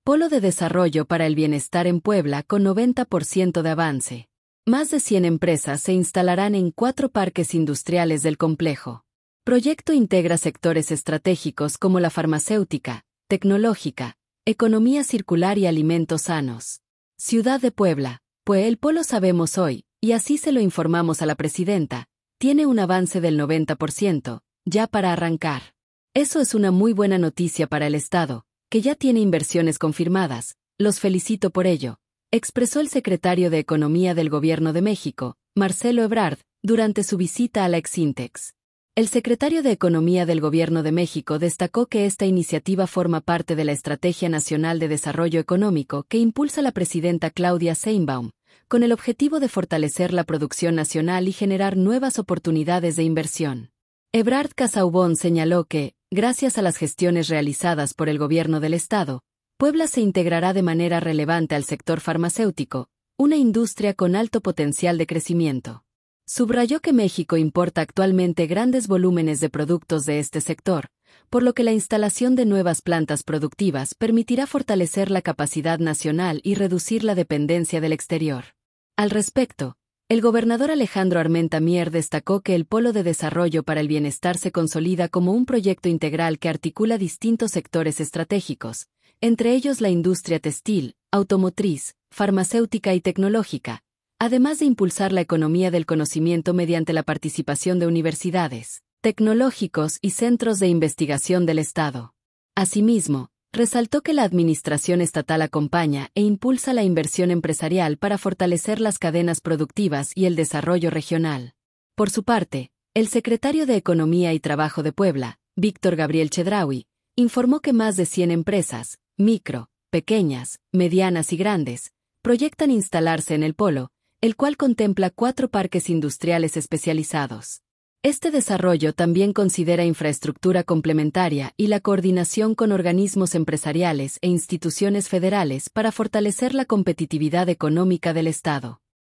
Polo de desarrollo para el bienestar en Puebla con 90% de avance. Más de 100 empresas se instalarán en 4 parques industriales del complejo. Proyecto integra sectores estratégicos como la farmacéutica, tecnológica, economía circular y alimentos sanos. Ciudad de Puebla, pues el polo sabemos hoy, y así se lo informamos a la presidenta, tiene un avance del 90%, ya para arrancar. Eso es una muy buena noticia para el Estado, que ya tiene inversiones confirmadas, los felicito por ello, expresó el secretario de Economía del Gobierno de México, Marcelo Ebrard, durante su visita a la Exintex. El secretario de Economía del Gobierno de México destacó que esta iniciativa forma parte de la Estrategia Nacional de Desarrollo Económico que impulsa la presidenta Claudia Sheinbaum, con el objetivo de fortalecer la producción nacional y generar nuevas oportunidades de inversión. Ebrard Casaubon señaló que, gracias a las gestiones realizadas por el Gobierno del Estado, Puebla se integrará de manera relevante al sector farmacéutico, una industria con alto potencial de crecimiento. Subrayó que México importa actualmente grandes volúmenes de productos de este sector, por lo que la instalación de nuevas plantas productivas permitirá fortalecer la capacidad nacional y reducir la dependencia del exterior. Al respecto, el gobernador Alejandro Armenta Mier destacó que el Polo de Desarrollo para el Bienestar se consolida como un proyecto integral que articula distintos sectores estratégicos, entre ellos la industria textil, automotriz, farmacéutica y tecnológica, además de impulsar la economía del conocimiento mediante la participación de universidades, tecnológicos y centros de investigación del Estado. Asimismo, resaltó que la administración estatal acompaña e impulsa la inversión empresarial para fortalecer las cadenas productivas y el desarrollo regional. Por su parte, el secretario de Economía y Trabajo de Puebla, Víctor Gabriel Chedraui, informó que más de 100 empresas, micro, pequeñas, medianas y grandes, proyectan instalarse en el polo, el cual contempla 4 parques industriales especializados. Este desarrollo también considera infraestructura complementaria y la coordinación con organismos empresariales e instituciones federales para fortalecer la competitividad económica del Estado.